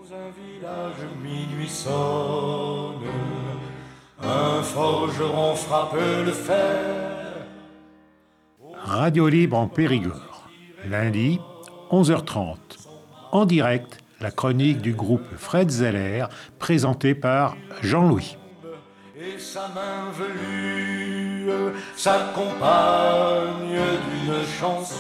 Un village minuit sonne, un forgeron frappe le fer. Radio Libre en Périgord, lundi, 11h30. En direct, la chronique du groupe Fred Zeller, présentée par Jean-Louis. Et sa main velue s'accompagne d'une chanson.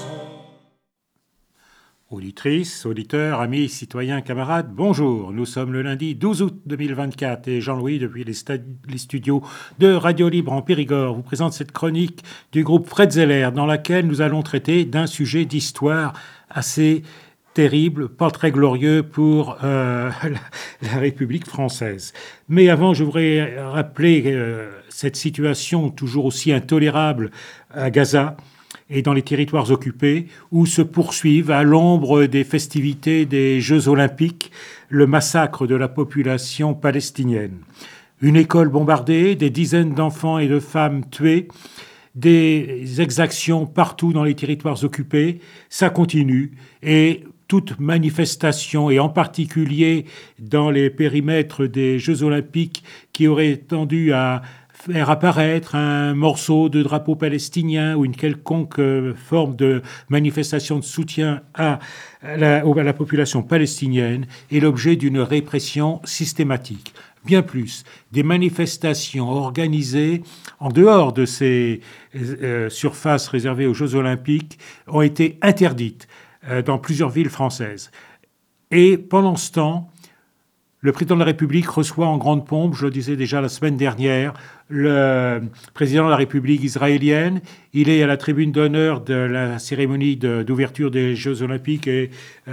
Auditrices, auditeurs, amis, citoyens, camarades, bonjour. Nous sommes le lundi 12 août 2024 et Jean-Louis, depuis les studios de Radio Libre en Périgord, vous présente cette chronique du groupe Fred Zeller dans laquelle nous allons traiter d'un sujet d'histoire assez terrible, pas très glorieux pour la République française. Mais avant, je voudrais rappeler cette situation toujours aussi intolérable à Gaza et dans les territoires occupés, où se poursuivent, à l'ombre des festivités des Jeux Olympiques, le massacre de la population palestinienne. Une école bombardée, des dizaines d'enfants et de femmes tués, des exactions partout dans les territoires occupés, ça continue. Et toute manifestation, et en particulier dans les périmètres des Jeux Olympiques, qui aurait tendu à faire apparaître un morceau de drapeau palestinien ou une quelconque forme de manifestation de soutien à la population palestinienne est l'objet d'une répression systématique. Bien plus, des manifestations organisées en dehors de ces surfaces réservées aux Jeux Olympiques ont été interdites dans plusieurs villes françaises. Et pendant ce temps, le président de la République reçoit en grande pompe, je le disais déjà la semaine dernière, le président de la République israélienne. Il est à la tribune d'honneur de la cérémonie d'ouverture des Jeux Olympiques et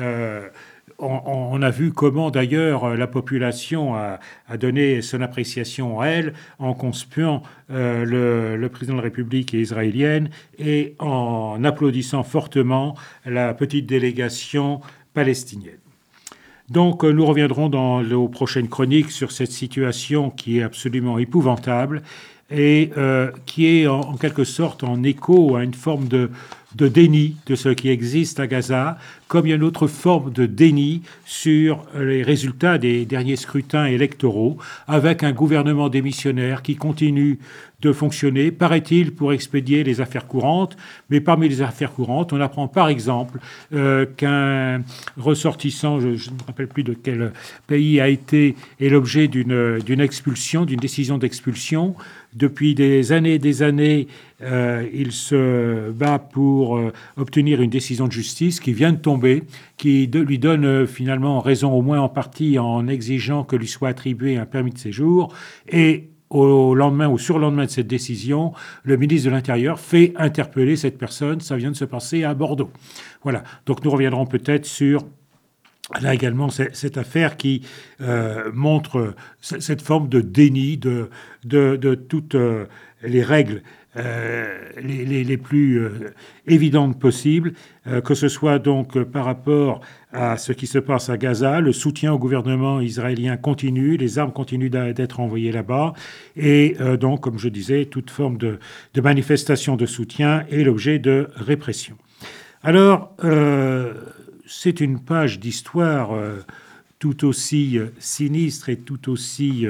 on a vu comment d'ailleurs la population a donné son appréciation à elle en conspuant le président de la République israélienne et en applaudissant fortement la petite délégation palestinienne. Donc nous reviendrons dans nos prochaines chroniques sur cette situation qui est absolument épouvantable et qui est en quelque sorte en écho à une forme de déni de ce qui existe à Gaza, comme il y a une autre forme de déni sur les résultats des derniers scrutins électoraux, avec un gouvernement démissionnaire qui continue de fonctionner, paraît-il, pour expédier les affaires courantes. Mais parmi les affaires courantes, on apprend par exemple qu'un ressortissant, je ne me rappelle plus de quel pays, est l'objet d'une expulsion, d'une décision d'expulsion. Depuis des années, il se bat pour obtenir une décision de justice qui vient de tomber, qui lui donne finalement raison, au moins en partie, en exigeant que lui soit attribué un permis de séjour. Et au lendemain ou surlendemain de cette décision, le ministre de l'Intérieur fait interpeller cette personne. Ça vient de se passer à Bordeaux. Voilà. Donc nous reviendrons peut-être sur là également cette affaire qui montre cette forme de déni de toutes les règles les plus évidentes possibles, que ce soit donc par rapport à ce qui se passe à Gaza. Le soutien au gouvernement israélien continue, les armes continuent d'être envoyées là-bas, et donc, comme je disais, toute forme de manifestation de soutien est l'objet de répression. Alors, c'est une page d'histoire tout aussi sinistre et tout aussi,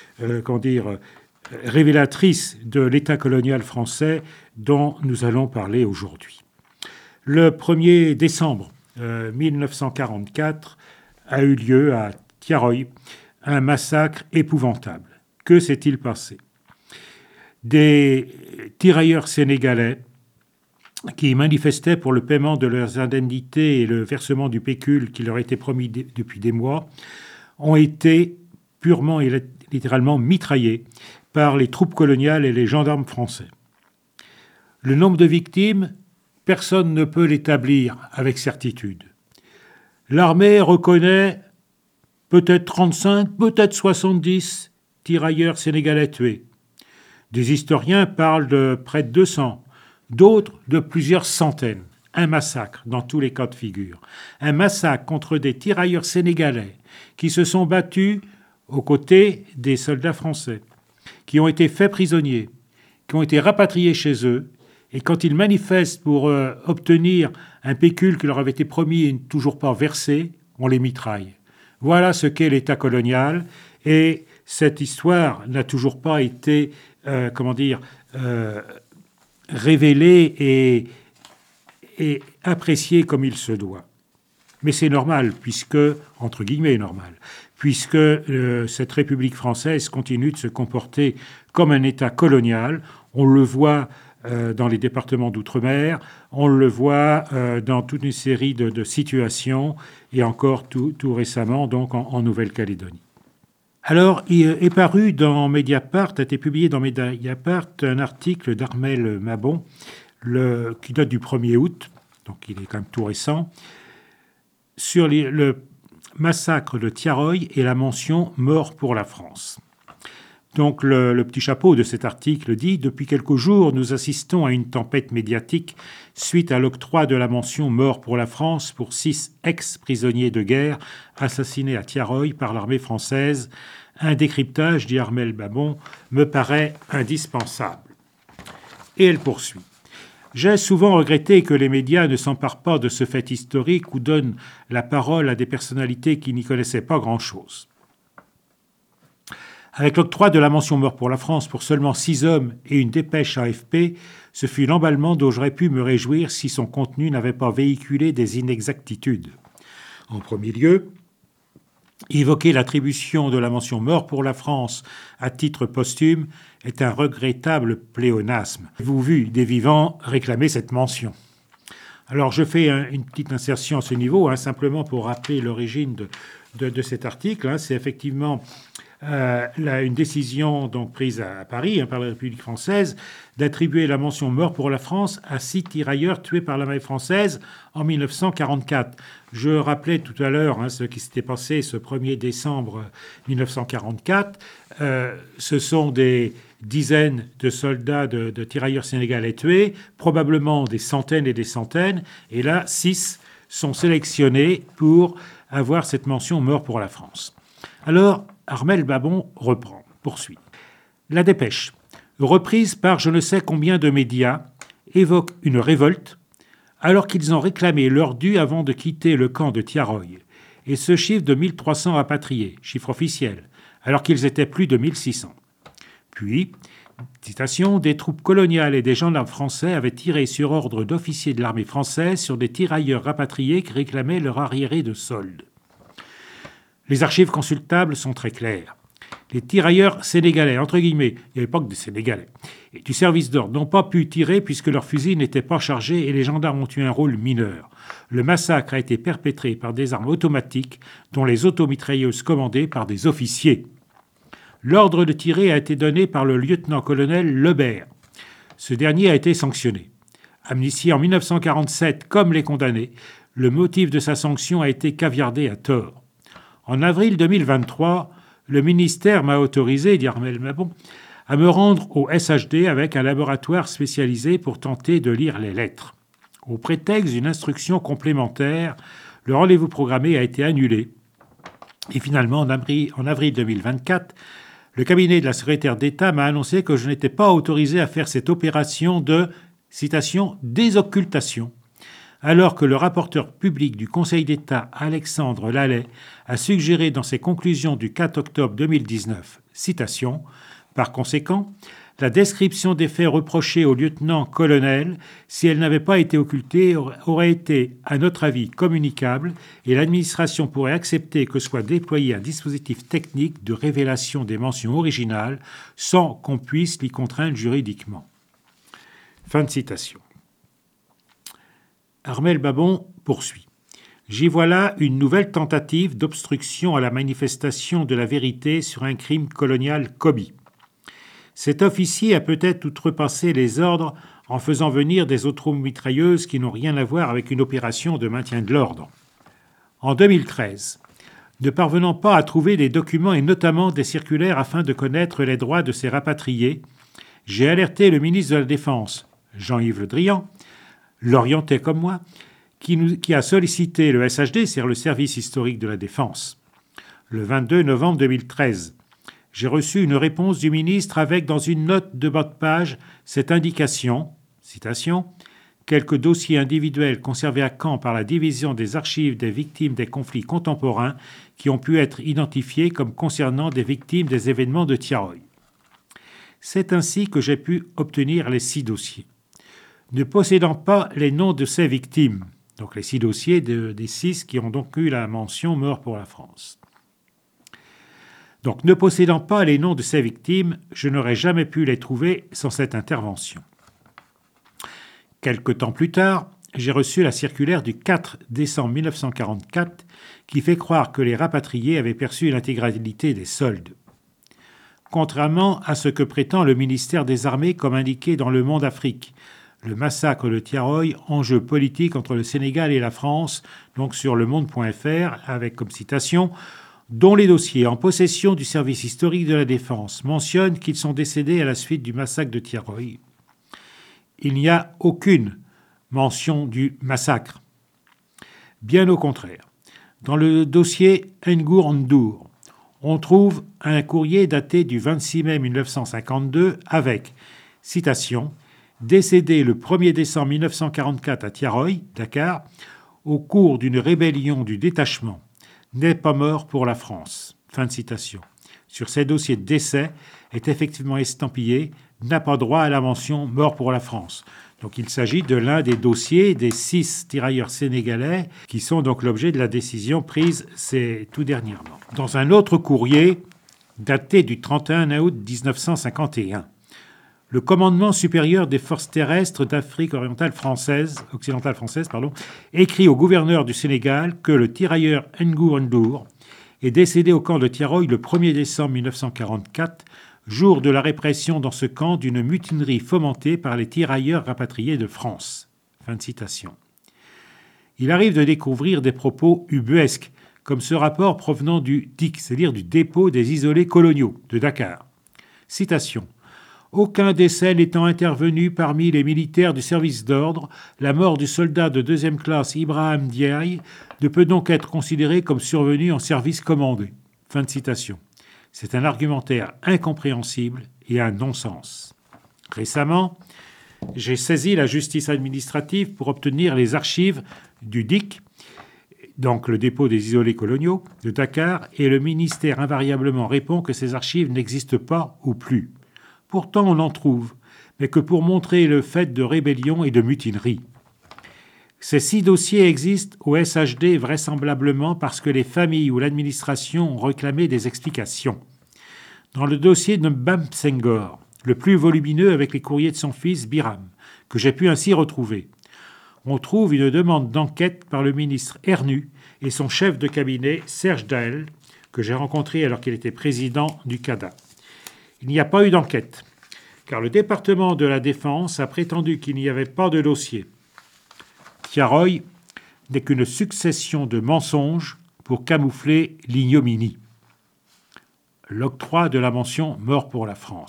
révélatrice de l'État colonial français dont nous allons parler aujourd'hui. Le 1er décembre 1944 a eu lieu à Tiaroy un massacre épouvantable. Que s'est-il passé ? Des tirailleurs sénégalais qui manifestaient pour le paiement de leurs indemnités et le versement du pécule qui leur était promis depuis des mois, ont été purement et littéralement mitraillés par les troupes coloniales et les gendarmes français. Le nombre de victimes, personne ne peut l'établir avec certitude. L'armée reconnaît peut-être 35, peut-être 70 tirailleurs sénégalais tués. Des historiens parlent de près de 200, d'autres de plusieurs centaines. Un massacre dans tous les cas de figure. Un massacre contre des tirailleurs sénégalais qui se sont battus aux côtés des soldats français, qui ont été faits prisonniers, qui ont été rapatriés chez eux, et quand ils manifestent pour obtenir un pécule qui leur avait été promis et toujours pas versé, on les mitraille. Voilà ce qu'est l'État colonial. Et cette histoire n'a toujours pas été, révélée et appréciée comme il se doit. Mais c'est normal, entre guillemets normal, puisque cette République française continue de se comporter comme un État colonial. On le voit dans les départements d'outre-mer, on le voit dans toute une série de situations, et encore tout récemment donc en Nouvelle-Calédonie. Alors, il est paru dans Mediapart, a été publié dans Mediapart un article d'Armel Mabon, qui date du 1er août, donc il est quand même tout récent, sur le massacre de Thiaroye et la mention « Mort pour la France ». Donc le petit chapeau de cet article dit « Depuis quelques jours, nous assistons à une tempête médiatique suite à l'octroi de la mention « Mort pour la France » pour 6 ex-prisonniers de guerre assassinés à Thiaroye par l'armée française. Un décryptage, dit Armel Mabon, me paraît indispensable. » Et elle poursuit. J'ai souvent regretté que les médias ne s'emparent pas de ce fait historique ou donnent la parole à des personnalités qui n'y connaissaient pas grand-chose. Avec l'octroi de la mention Mort pour la France pour seulement 6 hommes et une dépêche AFP, ce fut l'emballement dont j'aurais pu me réjouir si son contenu n'avait pas véhiculé des inexactitudes. En premier lieu, évoquer l'attribution de la mention Mort pour la France à titre posthume est un regrettable pléonasme. Avez-vous vu des vivants réclamer cette mention ? Alors je fais une petite insertion à ce niveau, simplement pour rappeler l'origine de cet article. C'est effectivement une décision donc prise à Paris par la République française d'attribuer la mention Mort pour la France à 6 tirailleurs tués par l'armée française en 1944. Je rappelais tout à l'heure ce qui s'était passé ce 1er décembre 1944. Ce sont des dizaines de soldats, de tirailleurs sénégalais tués, probablement des centaines et des centaines. Et là, 6 sont sélectionnés pour avoir cette mention Mort pour la France. Alors, Armel Mabon poursuit. La dépêche, reprise par je ne sais combien de médias, évoque une révolte alors qu'ils ont réclamé leur dû avant de quitter le camp de Thiaroye. Et ce chiffre de 1300 rapatriés, chiffre officiel, alors qu'ils étaient plus de 1600. Puis, citation, des troupes coloniales et des gendarmes français avaient tiré sur ordre d'officiers de l'armée française sur des tirailleurs rapatriés qui réclamaient leur arriéré de solde. Les archives consultables sont très claires. Les tirailleurs sénégalais, entre guillemets, il n'y avait pas que des Sénégalais, et du service d'ordre n'ont pas pu tirer puisque leurs fusils n'étaient pas chargés et les gendarmes ont eu un rôle mineur. Le massacre a été perpétré par des armes automatiques dont les automitrailleuses commandées par des officiers. L'ordre de tirer a été donné par le lieutenant-colonel Lebert. Ce dernier a été sanctionné. Amnistié en 1947 comme les condamnés, le motif de sa sanction a été caviardé à tort. En avril 2023, le ministère m'a autorisé, dit Armel Mabon, à me rendre au SHD avec un laboratoire spécialisé pour tenter de lire les lettres. Au prétexte d'une instruction complémentaire, le rendez-vous programmé a été annulé. Et finalement, en avril 2024, le cabinet de la secrétaire d'État m'a annoncé que je n'étais pas autorisé à faire cette opération de, citation, désoccultation, alors que le rapporteur public du Conseil d'État, Alexandre Lallet, a suggéré dans ses conclusions du 4 octobre 2019, citation, « Par conséquent, la description des faits reprochés au lieutenant-colonel, si elle n'avait pas été occultée, aurait été, à notre avis, communicable et l'administration pourrait accepter que soit déployé un dispositif technique de révélation des mentions originales sans qu'on puisse l'y contraindre juridiquement. » Fin de citation. Armel Mabon poursuit. J'y vois là une nouvelle tentative d'obstruction à la manifestation de la vérité sur un crime colonial commis. Cet officier a peut-être outrepassé les ordres en faisant venir des automitrailleuses qui n'ont rien à voir avec une opération de maintien de l'ordre. En 2013, ne parvenant pas à trouver des documents et notamment des circulaires afin de connaître les droits de ces rapatriés, j'ai alerté le ministre de la Défense, Jean-Yves Le Drian, l'orientait comme moi, qui a sollicité le SHD, c'est-à-dire le Service historique de la Défense. Le 22 novembre 2013, j'ai reçu une réponse du ministre avec, dans une note de bas de page, cette indication, citation, « quelques dossiers individuels conservés à Caen par la division des archives des victimes des conflits contemporains qui ont pu être identifiés comme concernant des victimes des événements de Thiaroye. C'est ainsi que j'ai pu obtenir les 6 dossiers. Ne possédant pas les noms de ces victimes, donc les 6 dossiers des 6 qui ont donc eu la mention « Mort pour la France ». Donc, ne possédant pas les noms de ces victimes, je n'aurais jamais pu les trouver sans cette intervention. Quelque temps plus tard, j'ai reçu la circulaire du 4 décembre 1944 qui fait croire que les rapatriés avaient perçu l'intégralité des soldes. Contrairement à ce que prétend le ministère des Armées comme indiqué dans Le Monde Afrique, le massacre de Thiaroye, enjeu politique entre le Sénégal et la France, donc sur lemonde.fr, avec comme citation « dont les dossiers en possession du service historique de la Défense mentionnent qu'ils sont décédés à la suite du massacre de Thiaroye. Il n'y a aucune mention du massacre. Bien au contraire. Dans le dossier Ngour Ndour, on trouve un courrier daté du 26 mai 1952 avec, citation, « décédé le 1er décembre 1944 à Thiaroye, Dakar, au cours d'une rébellion du détachement. N'est pas mort pour la France. » Fin de citation. Sur ces dossiers de décès est effectivement estampillé « n'a pas droit à la mention « mort pour la France ». Donc il s'agit de l'un des dossiers des 6 tirailleurs sénégalais qui sont donc l'objet de la décision prise tout dernièrement. Dans un autre courrier daté du 31 août 1951, le commandement supérieur des forces terrestres d'Afrique occidentale française, écrit au gouverneur du Sénégal que le tirailleur Ngour Ndour est décédé au camp de Thiaroye le 1er décembre 1944, jour de la répression dans ce camp d'une mutinerie fomentée par les tirailleurs rapatriés de France. Fin de citation. Il arrive de découvrir des propos ubuesques, comme ce rapport provenant du DIC, c'est-à-dire du dépôt des isolés coloniaux de Dakar. Citation. Aucun décès n'étant intervenu parmi les militaires du service d'ordre, la mort du soldat de 2e classe Ibrahim Diaye ne peut donc être considérée comme survenue en service commandé. Fin de citation. C'est un argumentaire incompréhensible et un non-sens. Récemment, j'ai saisi la justice administrative pour obtenir les archives du DIC, donc le dépôt des isolés coloniaux de Dakar, et le ministère invariablement répond que ces archives n'existent pas ou plus. Pourtant, on en trouve, mais que pour montrer le fait de rébellion et de mutinerie. Ces 6 dossiers existent au SHD vraisemblablement parce que les familles ou l'administration ont réclamé des explications. Dans le dossier de Mbam Senghor, le plus volumineux avec les courriers de son fils Biram, que j'ai pu ainsi retrouver, on trouve une demande d'enquête par le ministre Ernu et son chef de cabinet Serge Dael, que j'ai rencontré alors qu'il était président du CADA. Il n'y a pas eu d'enquête, car le département de la Défense a prétendu qu'il n'y avait pas de dossier. Thiaroye n'est qu'une succession de mensonges pour camoufler l'ignominie. L'octroi de la mention « Mort pour la France ».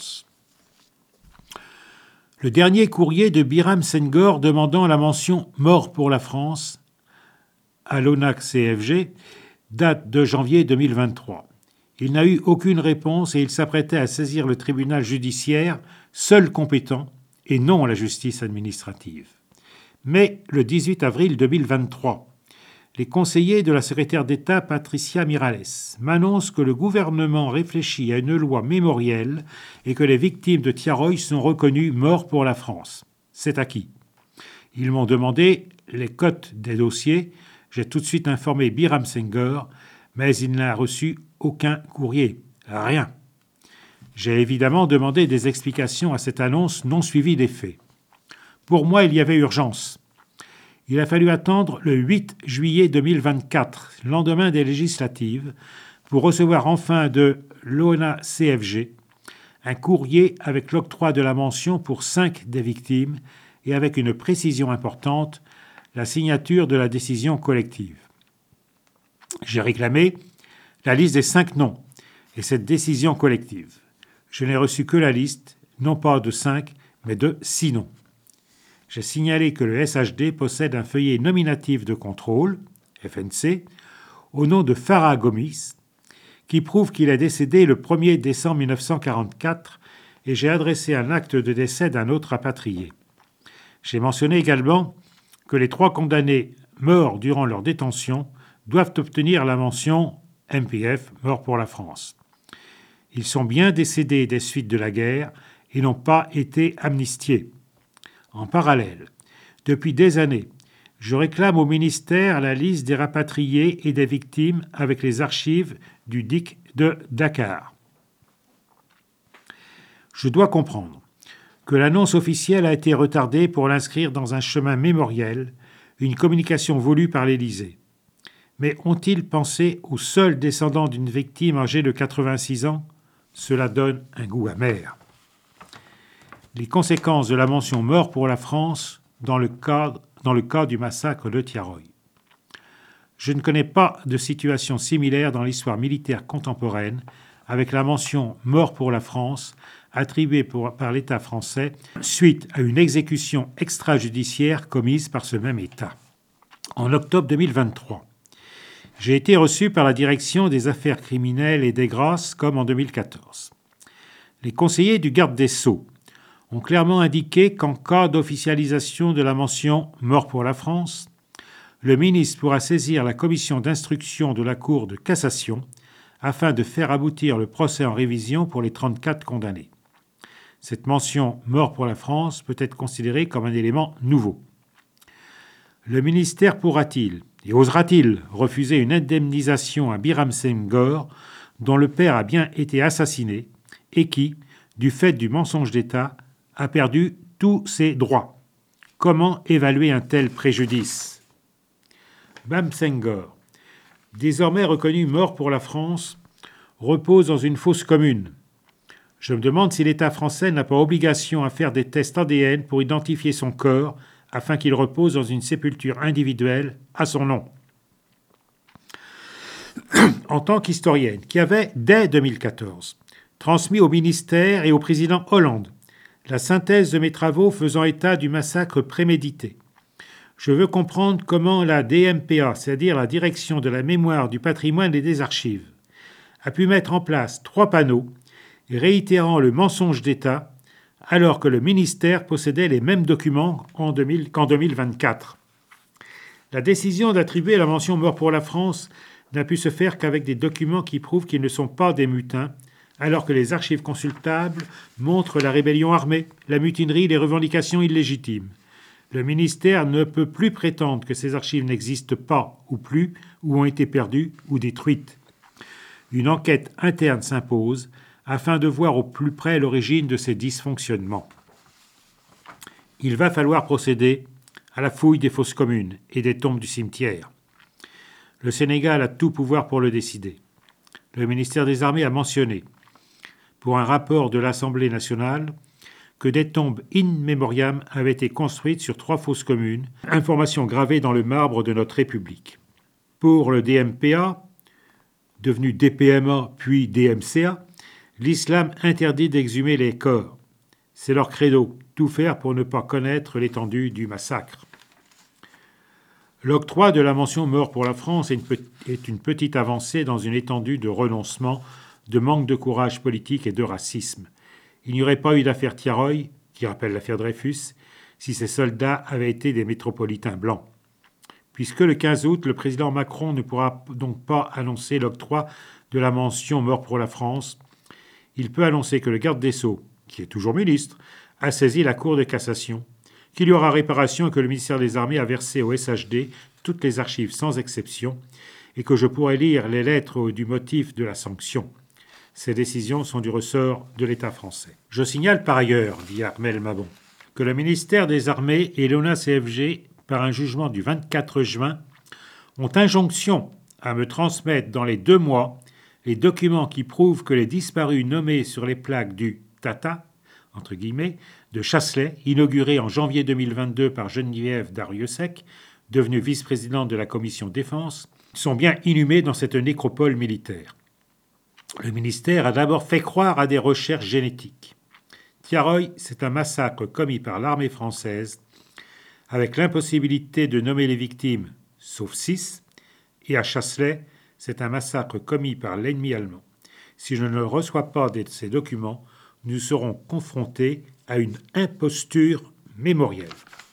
Le dernier courrier de Biram Senghor demandant la mention « Mort pour la France » à l'ONAC-CFG date de janvier 2023. Il n'a eu aucune réponse et il s'apprêtait à saisir le tribunal judiciaire, seul compétent, et non la justice administrative. Mais le 18 avril 2023, les conseillers de la secrétaire d'État Patricia Miralles m'annoncent que le gouvernement réfléchit à une loi mémorielle et que les victimes de Thiaroye sont reconnues morts pour la France. C'est acquis. Ils m'ont demandé les cotes des dossiers. J'ai tout de suite informé Biram Senghor, mais il n'a reçu aucun courrier. Rien. J'ai évidemment demandé des explications à cette annonce non suivie des faits. Pour moi, il y avait urgence. Il a fallu attendre le 8 juillet 2024, lendemain des législatives, pour recevoir enfin de l'ONA-CFG un courrier avec l'octroi de la mention pour 5 des victimes et avec une précision importante, la signature de la décision collective. J'ai réclamé la liste des 5 noms et cette décision collective. Je n'ai reçu que la liste, non pas de 5, mais de 6 noms. J'ai signalé que le SHD possède un feuillet nominatif de contrôle, FNC, au nom de Farah Gomis, qui prouve qu'il est décédé le 1er décembre 1944 et j'ai adressé un acte de décès d'un autre rapatrié. J'ai mentionné également que les 3 condamnés morts durant leur détention doivent obtenir la mention MPF, mort pour la France. Ils sont bien décédés des suites de la guerre et n'ont pas été amnistiés. En parallèle, depuis des années, je réclame au ministère la liste des rapatriés et des victimes avec les archives du DIC de Dakar. Je dois comprendre que l'annonce officielle a été retardée pour l'inscrire dans un chemin mémoriel, une communication voulue par l'Élysée. Mais ont-ils pensé aux seuls descendants d'une victime âgée de 86 ans ? Cela donne un goût amer. Les conséquences de la mention mort pour la France dans le cas du massacre de Thiaroye. Je ne connais pas de situation similaire dans l'histoire militaire contemporaine avec la mention mort pour la France attribuée par l'État français suite à une exécution extrajudiciaire commise par ce même État. En octobre 2023, j'ai été reçu par la direction des affaires criminelles et des grâces comme en 2014. Les conseillers du garde des Sceaux ont clairement indiqué qu'en cas d'officialisation de la mention « Mort pour la France », le ministre pourra saisir la commission d'instruction de la Cour de cassation afin de faire aboutir le procès en révision pour les 34 condamnés. Cette mention « Mort pour la France » peut être considérée comme un élément nouveau. Le ministère pourra-t-il et osera-t-il refuser une indemnisation à Biram Senghor, dont le père a bien été assassiné et qui, du fait du mensonge d'État, a perdu tous ses droits? Comment évaluer un tel préjudice? Biram Senghor, désormais reconnu mort pour la France, repose dans une fosse commune. Je me demande si l'État français n'a pas obligation à faire des tests ADN pour identifier son corps afin qu'il repose dans une sépulture individuelle à son nom. En tant qu'historienne, qui avait, dès 2014, transmis au ministère et au président Hollande la synthèse de mes travaux faisant état du massacre prémédité, je veux comprendre comment la DMPA, c'est-à-dire la Direction de la mémoire, du patrimoine et des archives, a pu mettre en place 3 panneaux réitérant le mensonge d'État alors que le ministère possédait les mêmes documents qu'en 2024. La décision d'attribuer la mention « Mort pour la France » n'a pu se faire qu'avec des documents qui prouvent qu'ils ne sont pas des mutins, alors que les archives consultables montrent la rébellion armée, la mutinerie, les revendications illégitimes. Le ministère ne peut plus prétendre que ces archives n'existent pas ou plus, ou ont été perdues ou détruites. Une enquête interne s'impose afin de voir au plus près l'origine de ces dysfonctionnements. Il va falloir procéder à la fouille des fosses communes et des tombes du cimetière. Le Sénégal a tout pouvoir pour le décider. Le ministère des Armées a mentionné, pour un rapport de l'Assemblée nationale, que des tombes in memoriam avaient été construites sur 3 fosses communes, information gravée dans le marbre de notre République. Pour le DMPA, devenu DPMA puis DMCA, l'islam interdit d'exhumer les corps. C'est leur credo, tout faire pour ne pas connaître l'étendue du massacre. L'octroi de la mention « Mort pour la France » est une petite avancée dans une étendue de renoncement, de manque de courage politique et de racisme. Il n'y aurait pas eu d'affaire Thiaroye, qui rappelle l'affaire Dreyfus, si ces soldats avaient été des métropolitains blancs. Puisque le 15 août, le président Macron ne pourra donc pas annoncer l'octroi de la mention « Mort pour la France », il peut annoncer que le garde des Sceaux, qui est toujours ministre, a saisi la Cour de cassation, qu'il y aura réparation et que le ministère des Armées a versé au SHD toutes les archives sans exception et que je pourrai lire les lettres du motif de la sanction. Ces décisions sont du ressort de l'État français. Je signale par ailleurs, dit Armel Mabon, que le ministère des Armées et l'ONACFG, par un jugement du 24 juin, ont injonction à me transmettre dans les 2 mois les documents qui prouvent que les disparus nommés sur les plaques du Tata, entre guillemets, de Chasselet, inauguré en janvier 2022 par Geneviève Darrieussecq, devenue vice-présidente de la commission défense, sont bien inhumés dans cette nécropole militaire. Le ministère a d'abord fait croire à des recherches génétiques. Thiaroye, c'est un massacre commis par l'armée française, avec l'impossibilité de nommer les victimes, sauf 6, et à Chasselet, c'est un massacre commis par l'ennemi allemand. Si je ne reçois pas ces documents, nous serons confrontés à une imposture mémorielle.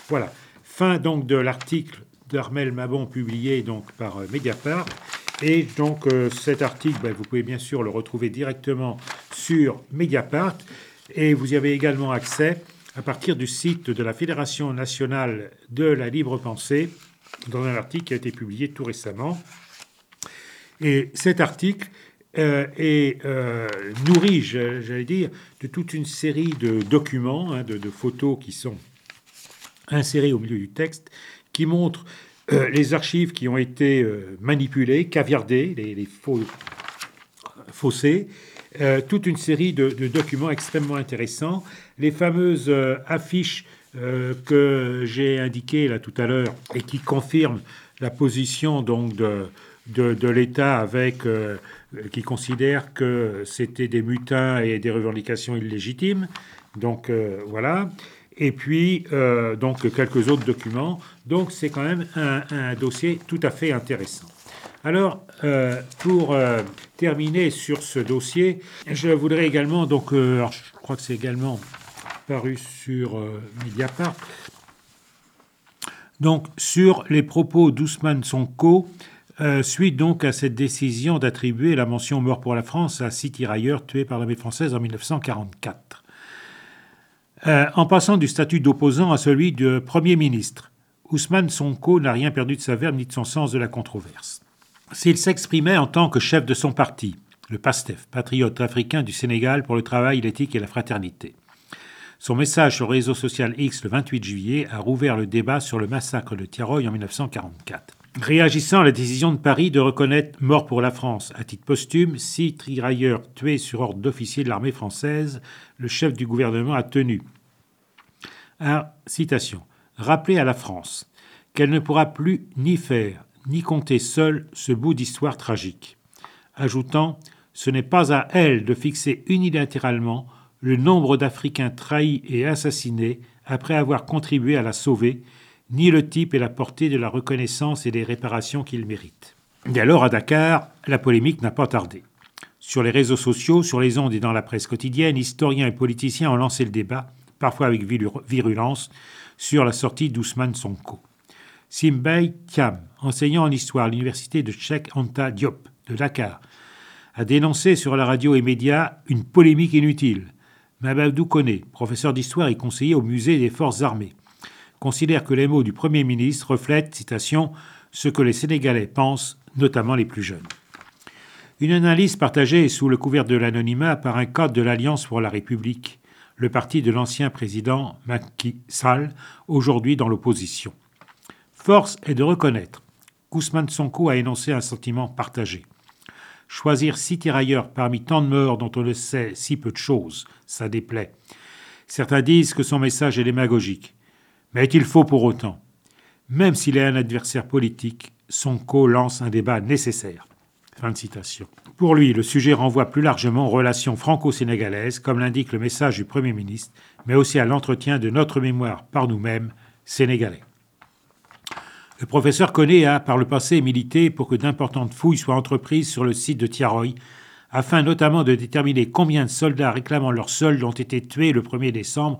Voilà. Fin donc de l'article d'Armel Mabon publié donc par Mediapart. Et donc cet article, vous pouvez bien sûr le retrouver directement sur Mediapart. Et vous y avez également accès à partir du site de la Fédération nationale de la libre pensée, dans un article qui a été publié tout récemment. Et cet article est nourri, j'allais dire, de toute une série de documents, de photos qui sont insérées au milieu du texte, qui montrent les archives qui ont été manipulées, caviardées, les faussées, toute une série de documents extrêmement intéressants. Les fameuses affiches que j'ai indiquées là tout à l'heure et qui confirment la position donc de l'État avec qui considère que c'était des mutins et des revendications illégitimes. Donc voilà. Et puis donc quelques autres documents. Donc c'est quand même un dossier tout à fait intéressant. Alors, pour terminer sur ce dossier, je voudrais également, donc, alors je crois que c'est également paru sur Mediapart, donc sur les propos d'Ousmane Sonko, suite donc à cette décision d'attribuer la mention mort pour la France à 6 tirailleurs tués par l'armée française en 1944. En passant du statut d'opposant à celui de Premier ministre, Ousmane Sonko n'a rien perdu de sa verve ni de son sens de la controverse. S'il s'exprimait en tant que chef de son parti, le PASTEF, Patriote africain du Sénégal pour le travail, l'éthique et la fraternité. Son message sur le réseau social X le 28 juillet a rouvert le débat sur le massacre de Thiaroye en 1944. Réagissant à la décision de Paris de reconnaître mort pour la France à titre posthume 6 tirailleurs tués sur ordre d'officiers de l'armée française, le chef du gouvernement a tenu à, citation, « rappeler à la France qu'elle ne pourra plus ni faire ni compter seule ce bout d'histoire tragique », ajoutant « ce n'est pas à elle de fixer unilatéralement le nombre d'Africains trahis et assassinés après avoir contribué à la sauver, ni le type et la portée de la reconnaissance et des réparations qu'ils méritent. » Et alors, à Dakar, la polémique n'a pas tardé. Sur les réseaux sociaux, sur les ondes et dans la presse quotidienne, historiens et politiciens ont lancé le débat, parfois avec virulence, sur la sortie d'Ousmane Sonko. Simbay Thiam, enseignant en histoire à l'université de Cheikh Anta Diop de Dakar, a dénoncé sur la radio et médias une polémique inutile. Mamadou Koné, professeur d'histoire et conseiller au musée des Forces armées, considère que les mots du Premier ministre reflètent, citation, « ce que les Sénégalais pensent, notamment les plus jeunes ». Une analyse partagée sous le couvert de l'anonymat par un cadre de l'Alliance pour la République, le parti de l'ancien président Macky Sall, aujourd'hui dans l'opposition. Force est de reconnaître qu'Ousmane Sonko a énoncé un sentiment partagé. Choisir 6 tirailleurs parmi tant de morts dont on ne sait si peu de choses, ça déplaît. Certains disent que son message est démagogique. Mais est-il faux pour autant ? Même s'il est un adversaire politique, Sonko lance un débat nécessaire. Fin de citation. Pour lui, le sujet renvoie plus largement aux relations franco-sénégalaises, comme l'indique le message du Premier ministre, mais aussi à l'entretien de notre mémoire par nous-mêmes, Sénégalais. Le professeur Koné a, par le passé, milité pour que d'importantes fouilles soient entreprises sur le site de Thiaroye, afin notamment de déterminer combien de soldats réclamant leur solde ont été tués le 1er décembre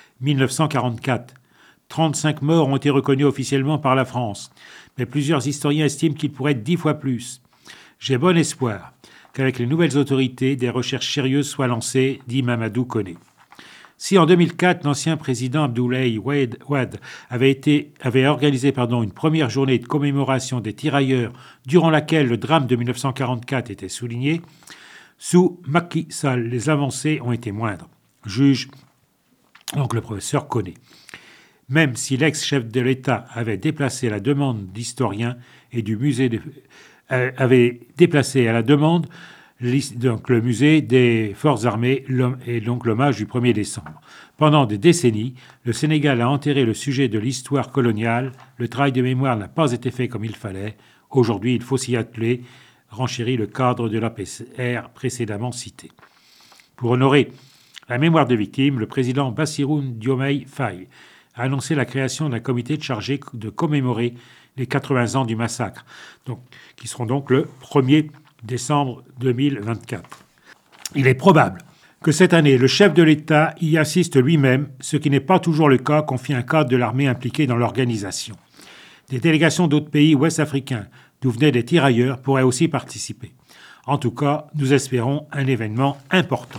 1944. 35 morts ont été reconnus officiellement par la France, mais plusieurs historiens estiment qu'il pourrait être 10 fois plus. J'ai bon espoir qu'avec les nouvelles autorités, des recherches sérieuses soient lancées, dit Mamadou Koné. Si en 2004, l'ancien président Abdoulaye Wade avait organisé une première journée de commémoration des tirailleurs durant laquelle le drame de 1944 était souligné, sous Macky Sall, les avancées ont été moindres, juge donc le professeur Koné. Même si l'ex-chef de l'État avait déplacé à la demande d'historiens et du musée avait déplacé à la demande donc le musée des Forces armées et donc l'hommage du 1er décembre. Pendant des décennies, le Sénégal a enterré le sujet de l'histoire coloniale. Le travail de mémoire n'a pas été fait comme il fallait. Aujourd'hui, il faut s'y atteler, renchérit le cadre de l'APR précédemment cité. Pour honorer la mémoire des victimes, le président Bassirou Diomaye Faye a annoncé la création d'un comité chargé de commémorer les 80 ans du massacre, qui seront donc le 1er décembre 2024. Il est probable que cette année, le chef de l'État y assiste lui-même, ce qui n'est pas toujours le cas, confie un cadre de l'armée impliqué dans l'organisation. Des délégations d'autres pays ouest-africains, d'où venaient des tirailleurs, pourraient aussi participer. En tout cas, nous espérons un événement important.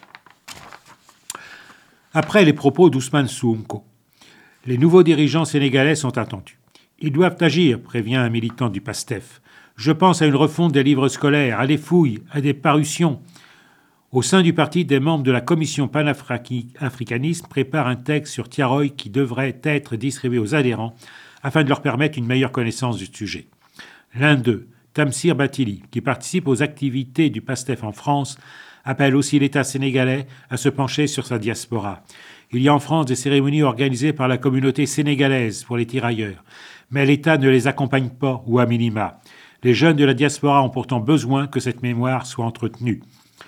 Après les propos d'Ousmane Sonko, les nouveaux dirigeants sénégalais sont attendus. Ils doivent agir, prévient un militant du PASTEF. Je pense à une refonte des livres scolaires, à des fouilles, à des parutions. Au sein du parti, des membres de la commission panafricanisme préparent un texte sur Tiaroy qui devrait être distribué aux adhérents afin de leur permettre une meilleure connaissance du sujet. L'un d'eux, Tamsir Batili, qui participe aux activités du PASTEF en France, appelle aussi l'État sénégalais à se pencher sur sa diaspora. Il y a en France des cérémonies organisées par la communauté sénégalaise pour les tirailleurs, mais l'État ne les accompagne pas, ou à minima. Les jeunes de la diaspora ont pourtant besoin que cette mémoire soit entretenue.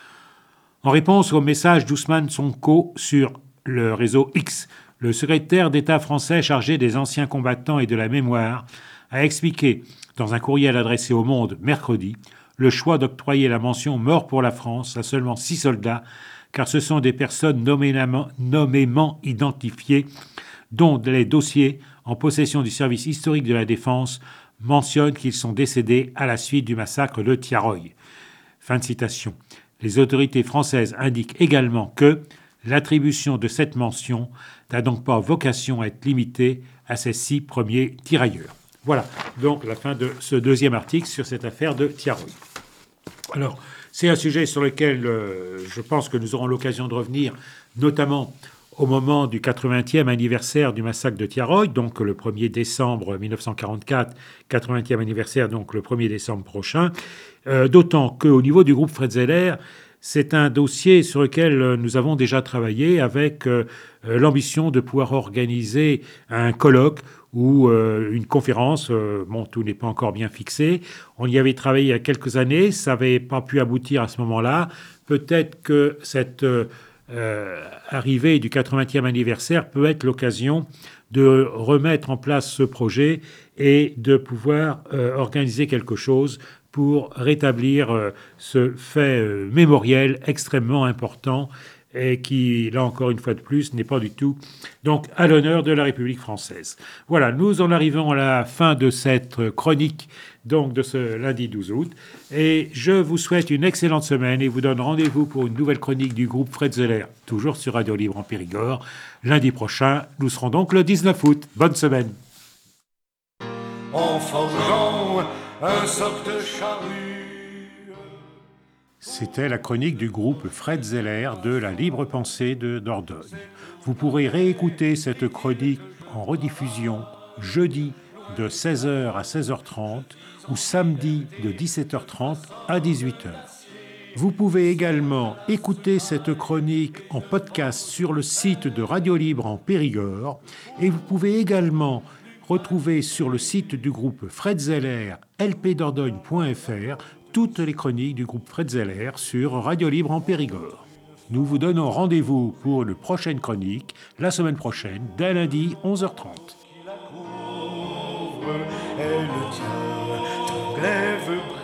En réponse au message d'Ousmane Sonko sur le réseau X, le secrétaire d'État français chargé des anciens combattants et de la mémoire a expliqué, dans un courriel adressé au Monde mercredi, le choix d'octroyer la mention « Mort pour la France » à seulement 6 soldats, car ce sont des personnes nommément identifiées, dont les dossiers en possession du service historique de la Défense mentionnent qu'ils sont décédés à la suite du massacre de Tiaroy. Fin de citation. Les autorités françaises indiquent également que l'attribution de cette mention n'a donc pas vocation à être limitée à ces 6 premiers tirailleurs. Voilà donc la fin de ce deuxième article sur cette affaire de Tiaroy. Alors, c'est un sujet sur lequel je pense que nous aurons l'occasion de revenir, notamment au moment du 80e anniversaire du massacre de Tiaroy, donc le 1er décembre 1944, 80e anniversaire, donc le 1er décembre prochain, d'autant qu'au niveau du groupe Fred Zeller, c'est un dossier sur lequel nous avons déjà travaillé avec l'ambition de pouvoir organiser un colloque ou une conférence. Bon, tout n'est pas encore bien fixé. On y avait travaillé il y a quelques années, ça n'avait pas pu aboutir à ce moment-là. Peut-être que cette arrivée du 80e anniversaire peut être l'occasion de remettre en place ce projet et de pouvoir organiser quelque chose pour rétablir ce fait mémoriel extrêmement important et qui, là encore une fois de plus, n'est pas du tout donc à l'honneur de la République française. Voilà, nous en arrivons à la fin de cette chronique donc de ce lundi 12 août. Et je vous souhaite une excellente semaine et vous donne rendez-vous pour une nouvelle chronique du groupe Fred Zeller, toujours sur Radio Libre en Périgord. Lundi prochain, nous serons donc le 19 août. Bonne semaine. En forgeant un soc de charrue. C'était la chronique du groupe Fred Zeller de la Libre Pensée de Dordogne. Vous pourrez réécouter cette chronique en rediffusion jeudi de 16h à 16h30 ou samedi de 17h30 à 18h. Vous pouvez également écouter cette chronique en podcast sur le site de Radio Libre en Périgord et vous pouvez également retrouver sur le site du groupe Fred Zeller, lpdordogne.fr, toutes les chroniques du groupe Fred Zeller sur Radio Libre en Périgord. Nous vous donnons rendez-vous pour une prochaine chronique, la semaine prochaine, dès lundi, 11h30. Elle tient ton glaive